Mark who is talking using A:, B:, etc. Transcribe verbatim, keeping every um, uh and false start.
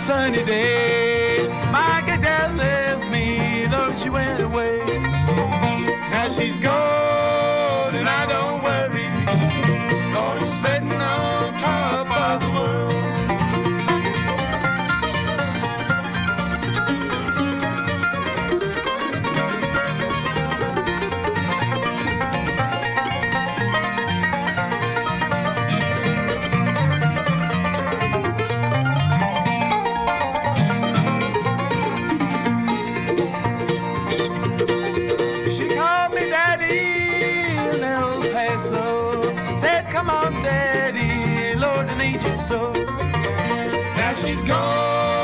A: sunny day. My gal left me, Lord, she went away. Now she's gone and I don't worry. Lord, I'm sitting on top of the world. She called me daddy in El Paso. Said, come on, daddy, Lord, I need you so. Now she's gone and I don't worry. Lord, I'm sitting on top of the world. She called me daddy in El Paso. Said, come on, daddy, Lord, I need you so. Now she's gone and I don't worry. Lord, I'm sitting on top of the world. She called me daddy in El Paso. Said, come on, daddy, Lord, I need you so.